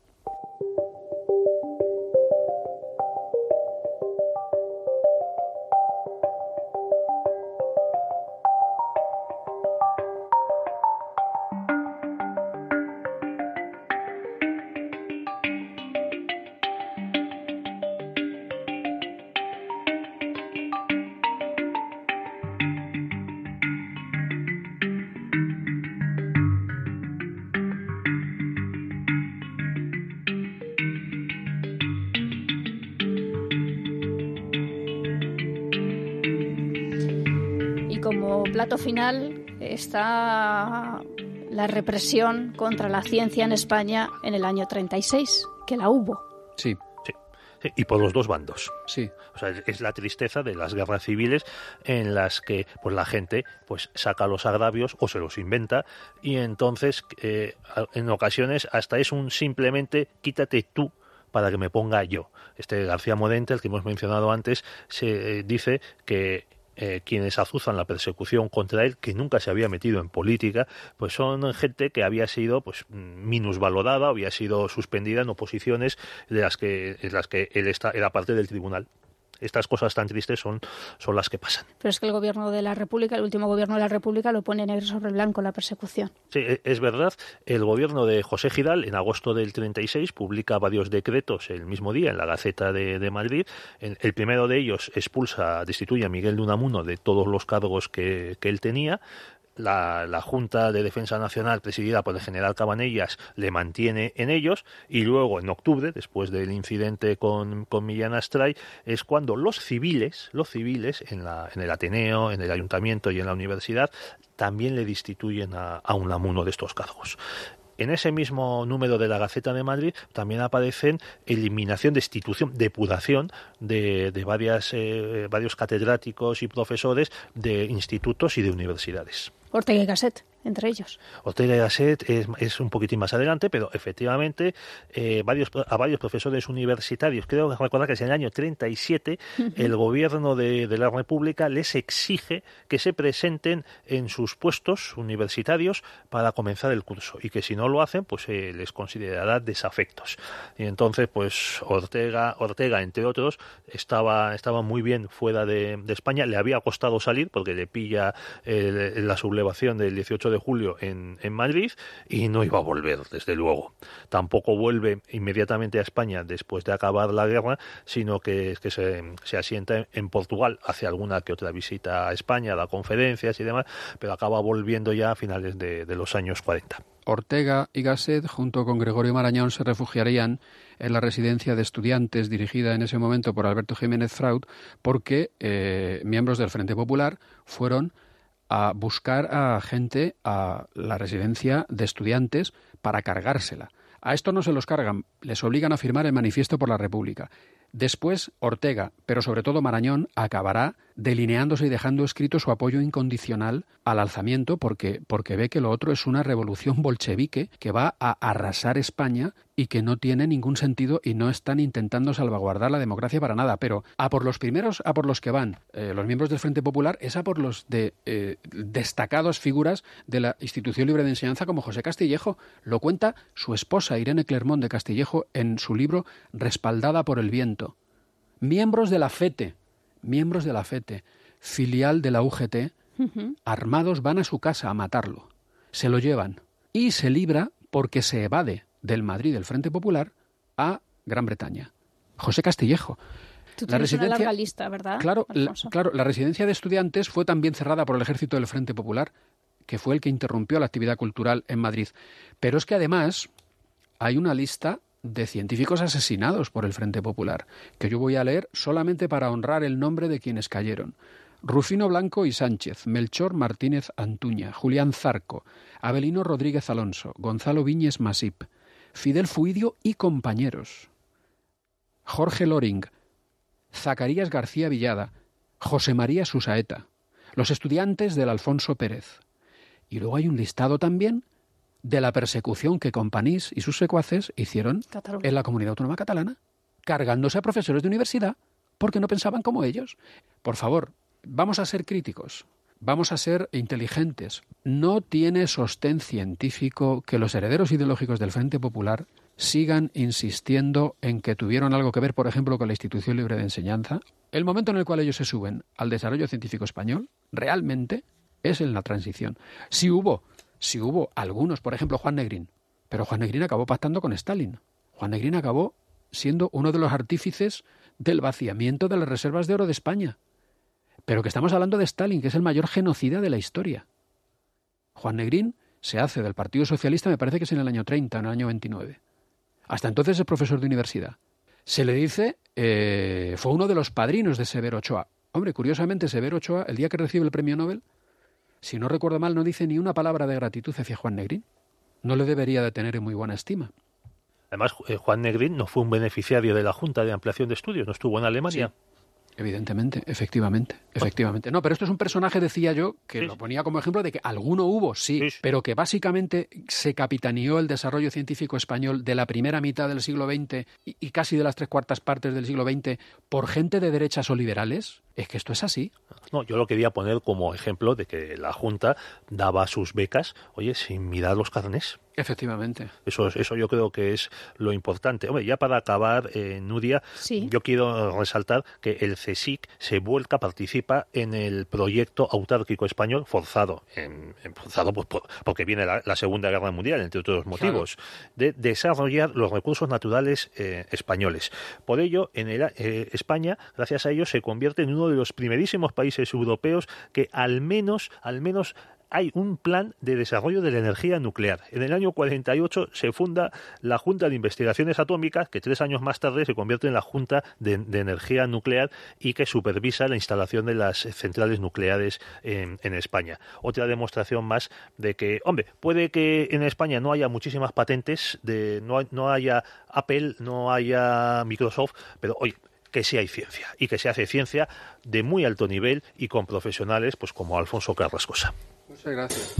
Como plato final está la represión contra la ciencia en España en el año treinta y seis, que la hubo.
Sí.
Sí. Sí, y por los dos bandos.
Sí.
O sea, es la tristeza de las guerras civiles en las que pues la gente pues saca los agravios o se los inventa, y entonces eh, en ocasiones hasta es un simplemente quítate tú para que me ponga yo. Este García Morente, el que hemos mencionado antes, se eh, dice que Eh, quienes azuzan la persecución contra él, que nunca se había metido en política, pues son gente que había sido pues minusvalorada, había sido suspendida en oposiciones de las que, en las que él está, era parte del tribunal. Estas cosas tan tristes son, son las que pasan.
Pero es que el gobierno de la República, el último gobierno de la República, lo pone negro sobre blanco, la persecución.
Sí, es verdad. El gobierno de José Giral, en agosto del treinta y seis, publica varios decretos el mismo día en la Gaceta de, de Madrid. El primero de ellos expulsa, destituye a Miguel de Unamuno de todos los cargos que, que él tenía. La, la Junta de Defensa Nacional, presidida por el general Cabanellas, le mantiene en ellos, y luego en octubre, después del incidente con, con Millán Astray, es cuando los civiles, los civiles en, la, en el Ateneo, en el Ayuntamiento y en la Universidad, también le destituyen a, a Unamuno de estos cargos. En ese mismo número de la Gaceta de Madrid también aparecen eliminación, destitución, depuración de, de varias, eh, varios catedráticos y profesores de institutos y de universidades.
Ortega y Gasset, entre ellos.
Ortega y Gasset es, es un poquitín más adelante, pero efectivamente eh, varios, a varios profesores universitarios, creo que recordar que es en el año treinta y siete, uh-huh. el gobierno de, de la República les exige que se presenten en sus puestos universitarios para comenzar el curso, y que si no lo hacen, pues se eh, les considerará desafectos. Y entonces, pues Ortega, Ortega entre otros, estaba, estaba muy bien fuera de, de España. Le había costado salir porque le pilla eh, la sublevación del dieciocho de julio en, en Madrid y no iba a volver, desde luego. Tampoco vuelve inmediatamente a España después de acabar la guerra, sino que, que se, se asienta en Portugal, hace alguna que otra visita a España, da conferencias y demás, pero acaba volviendo ya a finales de, de los años cuarenta.
Ortega y Gasset, junto con Gregorio Marañón, se refugiarían en la residencia de estudiantes dirigida en ese momento por Alberto Jiménez Fraud, porque eh, miembros del Frente Popular fueron a buscar a gente a la residencia de estudiantes para cargársela. A esto no se los cargan, les obligan a firmar el Manifiesto por la República. Después, Ortega, pero sobre todo Marañón, acabará delineándose y dejando escrito su apoyo incondicional al alzamiento porque, porque ve que lo otro es una revolución bolchevique que va a arrasar España y que no tiene ningún sentido y no están intentando salvaguardar la democracia para nada. Pero a por los primeros, a por los que van eh, los miembros del Frente Popular, es a por los de eh, destacadas figuras de la Institución Libre de Enseñanza como José Castillejo. Lo cuenta su esposa Irene Clermont de Castillejo en su libro Respaldada por el viento. Miembros de la FETE, miembros de la FETE, filial de la U G T, uh-huh. armados van a su casa a matarlo. Se lo llevan y se libra porque se evade del Madrid del Frente Popular a Gran Bretaña. José Castillejo.
Tú tienes la residencia, una larga lista, ¿verdad,
claro, la, claro, la residencia de estudiantes fue también cerrada por el ejército del Frente Popular, que fue el que interrumpió la actividad cultural en Madrid. Pero es que además hay una lista de científicos asesinados por el Frente Popular, que yo voy a leer solamente para honrar el nombre de quienes cayeron. Rufino Blanco y Sánchez, Melchor Martínez Antuña, Julián Zarco, Avelino Rodríguez Alonso, Gonzalo Viñes Masip, Fidel Fuidio y compañeros, Jorge Loring, Zacarías García Villada, José María Susaeta, los estudiantes del Alfonso Pérez. Y luego hay un listado también de la persecución que Companys y sus secuaces hicieron Cataluña. En la Comunidad Autónoma Catalana, cargándose a profesores de universidad porque no pensaban como ellos. Por favor, vamos a ser críticos, vamos a ser inteligentes. No tiene sostén científico que los herederos ideológicos del Frente Popular sigan insistiendo en que tuvieron algo que ver, por ejemplo, con la Institución Libre de Enseñanza. El momento en el cual ellos se suben al desarrollo científico español, realmente es en la transición. Si hubo Si hubo algunos, por ejemplo, Juan Negrín, pero Juan Negrín acabó pactando con Stalin. Juan Negrín acabó siendo uno de los artífices del vaciamiento de las reservas de oro de España. Pero que estamos hablando de Stalin, que es el mayor genocida de la historia. Juan Negrín se hace del Partido Socialista, me parece que es en el año treinta, en el año veintinueve. Hasta entonces es profesor de universidad. Se le dice, eh, fue uno de los padrinos de Severo Ochoa. Hombre, curiosamente, Severo Ochoa, el día que recibe el premio Nobel, si no recuerdo mal, no dice ni una palabra de gratitud hacia Juan Negrín. No le debería de tener en muy buena estima.
Además, eh, Juan Negrín no fue un beneficiario de la Junta de Ampliación de Estudios, no estuvo en Alemania.
Sí, evidentemente, efectivamente, efectivamente. No, pero esto es un personaje, decía yo, que sí. lo ponía como ejemplo de que alguno hubo, sí, sí, pero que básicamente se capitaneó el desarrollo científico español de la primera mitad del siglo veinte y, y casi de las tres cuartas partes del siglo veinte por gente de derechas o liberales. Es que esto es así.
No, yo lo quería poner como ejemplo de que la Junta daba sus becas, oye, sin mirar los carnés.
Efectivamente.
Eso, eso yo creo que es lo importante. Hombre, ya para acabar, eh, Nuria, sí. yo quiero resaltar que el CSIC se vuelca, participa en el proyecto autárquico español forzado, en, en forzado pues, por, porque viene la, la Segunda Guerra Mundial, entre otros motivos, claro. de desarrollar los recursos naturales eh, españoles. Por ello, en el, eh, España, gracias a ello, se convierte en uno de los primerísimos países europeos que al menos, al menos hay un plan de desarrollo de la energía nuclear. En el año cuarenta y ocho se funda la Junta de Investigaciones Atómicas, que tres años más tarde se convierte en la Junta de, de Energía Nuclear y que supervisa la instalación de las centrales nucleares en, en España. Otra demostración más de que, hombre, puede que en España no haya muchísimas patentes, de no, no haya Apple, no haya Microsoft, pero oye, que sí hay ciencia y que se hace ciencia de muy alto nivel y con profesionales pues como Alfonso Carrascosa.
Muchas gracias.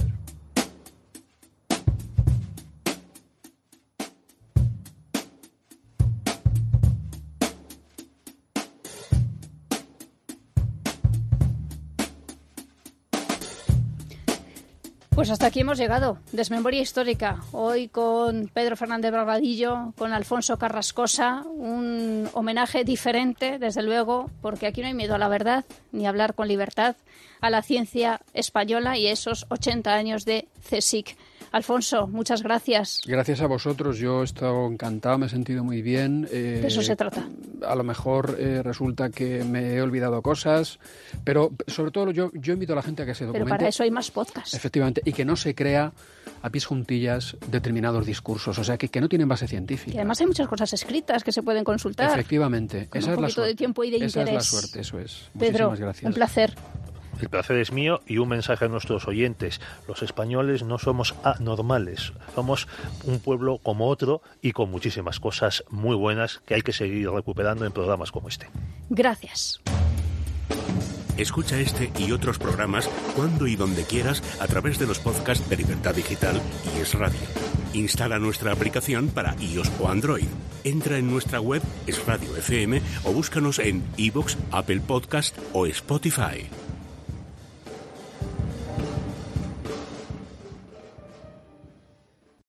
Pues hasta aquí hemos llegado. Desmemoria histórica. Hoy con Pedro Fernández Barbadillo, con Alfonso Carrascosa. Un homenaje diferente, desde luego, porque aquí no hay miedo a la verdad, ni a hablar con libertad, a la ciencia española y esos ochenta años de CSIC. Alfonso, muchas gracias.
Gracias a vosotros. Yo he estado encantado, me he sentido muy bien. Eh,
de eso se trata.
A lo mejor eh, resulta que me he olvidado cosas, pero sobre todo yo, yo invito a la gente a que se documente.
Pero para eso hay más podcasts.
Efectivamente, y que no se crea a pies juntillas determinados discursos, o sea, que, que no tienen base científica.
Y además hay muchas cosas escritas que se pueden consultar.
Efectivamente.
Con
esa
un
es la
poquito
suerte.
de tiempo y de
Esa
interés.
es la suerte, eso es.
Pedro,
Muchísimas gracias.
un placer.
El placer es mío y un mensaje a nuestros oyentes. Los españoles no somos anormales, somos un pueblo como otro y con muchísimas cosas muy buenas que hay que seguir recuperando en programas como este.
Gracias.
Escucha este y otros programas cuando y donde quieras a través de los podcasts de Libertad Digital y Es Radio. Instala nuestra aplicación para iOS o Android. Entra en nuestra web Es Radio F M o búscanos en iVoox, Apple Podcast o Spotify.